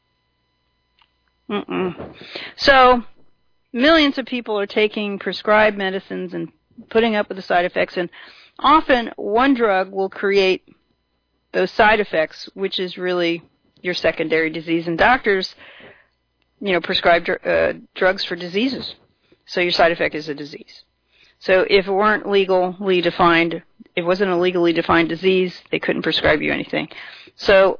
Mm-mm. So millions of people are taking prescribed medicines and putting up with the side effects, and often one drug will create those side effects, which is really your secondary disease. And doctors, you know, prescribe uh, drugs for diseases. So your side effect is a disease. So if it weren't legally defined, if it wasn't a legally defined disease, they couldn't prescribe you anything. So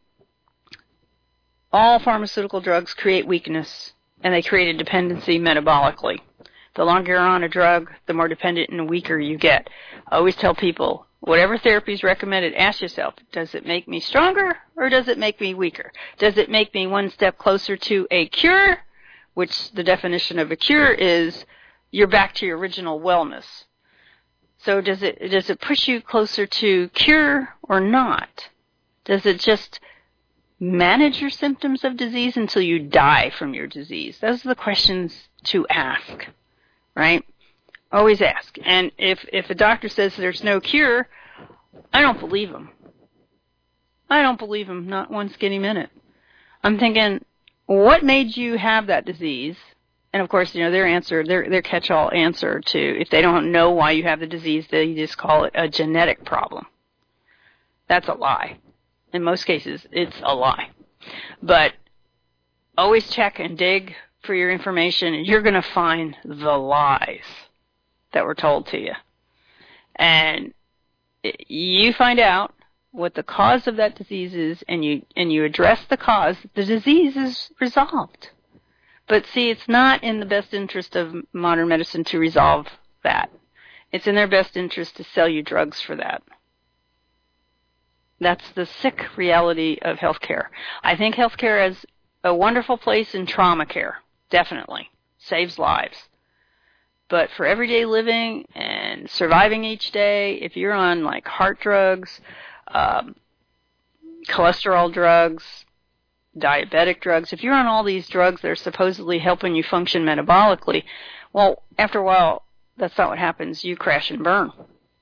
all pharmaceutical drugs create weakness, and they create a dependency metabolically. The longer you're on a drug, the more dependent and weaker you get. I always tell people, whatever therapy is recommended, ask yourself, does it make me stronger or does it make me weaker? Does it make me one step closer to a cure, which the definition of a cure is you're back to your original wellness. So does it does it push you closer to cure or not? Does it just manage your symptoms of disease until you die from your disease? Those are the questions to ask, right? Always ask. And if, if a doctor says there's no cure, I don't believe him. I don't believe him, not one skinny minute. I'm thinking, what made you have that disease? And of course, you know, their answer, their their catch-all answer to, if they don't know why you have the disease, they just call it a genetic problem. That's a lie. In most cases, it's a lie. But always check and dig for your information, and you're going to find the lies that were told to you. And you find out what the cause of that disease is, and you and you address the cause, the disease is resolved. But see, it's not in the best interest of modern medicine to resolve that. It's in their best interest to sell you drugs for that. That's the sick reality of healthcare. I think healthcare is a wonderful place in trauma care, definitely. Saves lives. But for everyday living and surviving each day, if you're on like heart drugs, um, cholesterol drugs, diabetic drugs, if you're on all these drugs that are supposedly helping you function metabolically, well, after a while, that's not what happens. You crash and burn.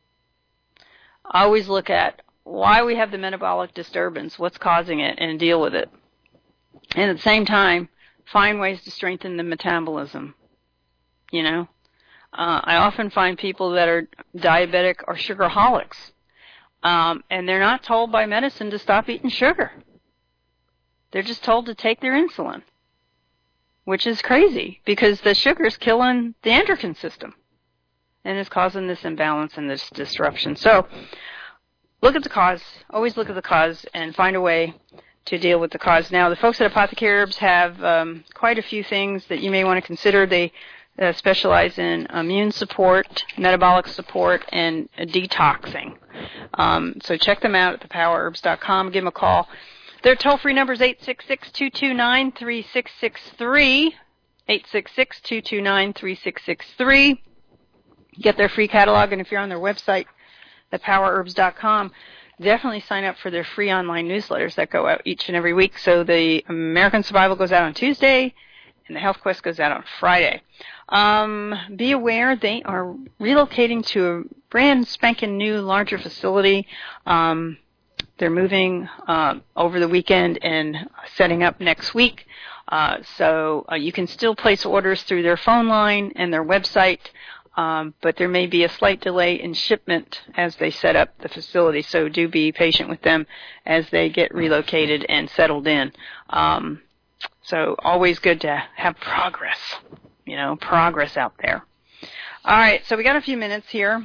I always look at why we have the metabolic disturbance, what's causing it, and deal with it. And at the same time, find ways to strengthen the metabolism, you know. Uh, I often find people that are diabetic or sugarholics, um, and they're not told by medicine to stop eating sugar. They're just told to take their insulin, which is crazy because the sugar is killing the endocrine system and is causing this imbalance and this disruption. So look at the cause. Always look at the cause and find a way to deal with the cause. Now, the folks at Apothecary Herbs have um, quite a few things that you may want to consider. They uh, specialize in immune support, metabolic support, and uh, detoxing. Um, so check them out at the power herbs dot com. Give them a call. Their toll-free number is eight six six, two two nine, three six six three, eight six six, two two nine, three six six three. Get their free catalog, and if you're on their website, the power herbs dot com, definitely sign up for their free online newsletters that go out each and every week. So the American Survival goes out on Tuesday, and the Health Quest goes out on Friday. Um, be aware they are relocating to a brand spanking new, larger facility. Um, they're moving uh, over the weekend and setting up next week. Uh, so uh, you can still place orders through their phone line and their website, um, but there may be a slight delay in shipment as they set up the facility. So do be patient with them as they get relocated and settled in. Um, so always good to have progress, you know, progress out there. All right, so we got a few minutes here,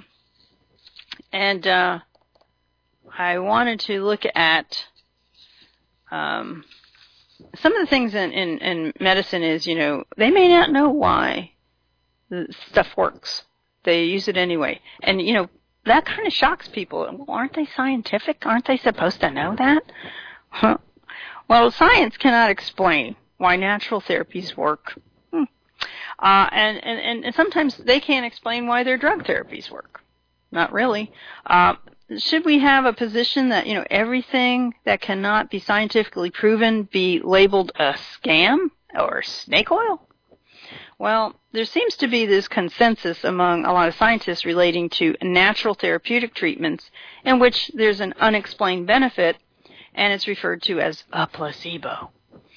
and uh, I wanted to look at um, some of the things in, in, in medicine is, you know, they may not know why the stuff works. They use it anyway. And, you know, that kind of shocks people. Well, aren't they scientific? Aren't they supposed to know that? Huh. Well, science cannot explain why natural therapies work. Hmm. Uh, and, and, and sometimes they can't explain why their drug therapies work. Not really. Uh, should we have a position that, you know, everything that cannot be scientifically proven be labeled a scam or snake oil? Well, there seems to be this consensus among a lot of scientists relating to natural therapeutic treatments in which there's an unexplained benefit, and it's referred to as a placebo.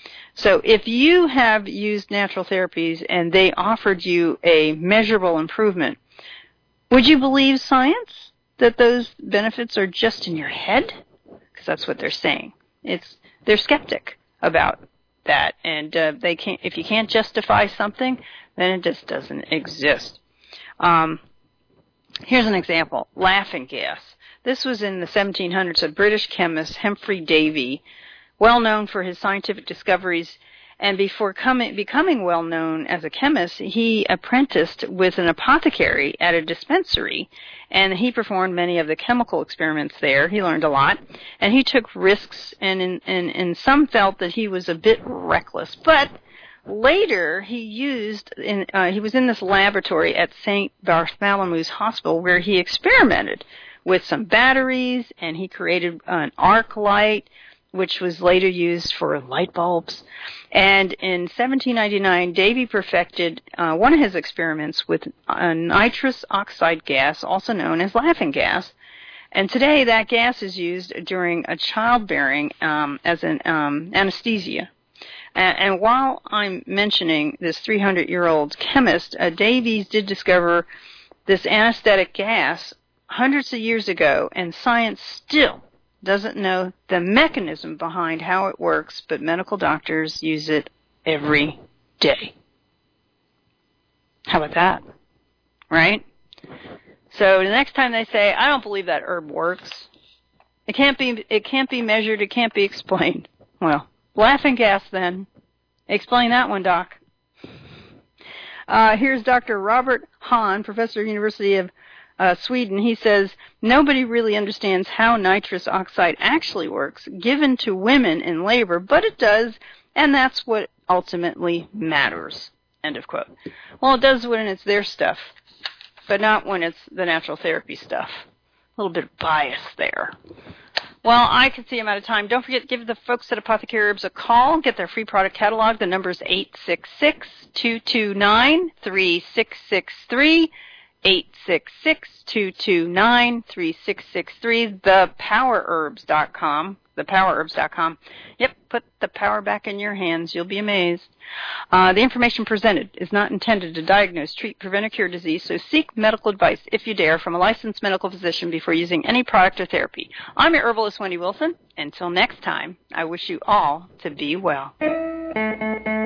So if you have used natural therapies and they offered you a measurable improvement, would you believe science that those benefits are just in your head? Because that's what they're saying. It's they're skeptic about that, and uh, they can't. If you can't justify something, then it just doesn't exist. Um, here's an example: laughing gas. This was in the seventeen hundreds. A British chemist, Humphrey Davy, well known for his scientific discoveries. And before coming, becoming well known as a chemist, he apprenticed with an apothecary at a dispensary, and he performed many of the chemical experiments there. He learned a lot, and he took risks, and, in, and, and some felt that he was a bit reckless. But later, he used, in, uh, he was in this laboratory at Saint Bartholomew's Hospital where he experimented with some batteries, and he created an arc light, which was later used for light bulbs. And in seventeen ninety-nine, Davy perfected uh, one of his experiments with a nitrous oxide gas, also known as laughing gas. And today, that gas is used during a childbearing um, as an um, anesthesia. And, and while I'm mentioning this three hundred year old chemist, uh, Davies did discover this anesthetic gas hundreds of years ago, and science still doesn't know the mechanism behind how it works, but medical doctors use it every day. How about that? Right? So the next time they say, I don't believe that herb works, it can't be it can't be measured, it can't be explained. Well, laughing gas then. Explain that one, Doc. Uh, here's Doctor Robert Hahn, professor at the University of Uh, Sweden. He says, nobody really understands how nitrous oxide actually works given to women in labor, but it does, and that's what ultimately matters. End of quote. Well, it does when it's their stuff, but not when it's the natural therapy stuff. A little bit of bias there. Well, I can see I'm out of time. Don't forget to give the folks at Apothecary Herbs a call. Get their free product catalog. The number is eight six six, two two nine, three six six three. eight six six, two two nine, three six six three, the power herbs dot com, the power herbs dot com. Yep, put the power back in your hands. You'll be amazed. Uh, the information presented is not intended to diagnose, treat, prevent, or cure disease, so seek medical advice, if you dare, from a licensed medical physician before using any product or therapy. I'm your herbalist, Wendy Wilson. Until next time, I wish you all to be well.